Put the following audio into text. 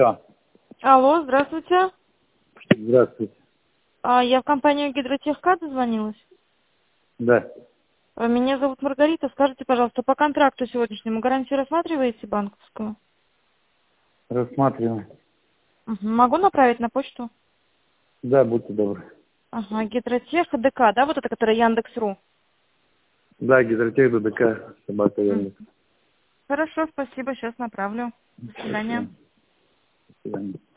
Да. Алло, здравствуйте. Здравствуйте. Я в компанию Гидротехкад дозвонилась. Да, Меня зовут Маргарита. Скажите, пожалуйста, по контракту сегодняшнему гарантию рассматриваете банковскую? рассматриваем. Могу направить на почту? Да, будьте добры. Ага, Гидротех ДК, да, вот это, которая Яндекс.ру? Да, гидротех ДДК, собака Мгм. Яндекс. Хорошо, спасибо, сейчас направлю. До свидания. До свидания.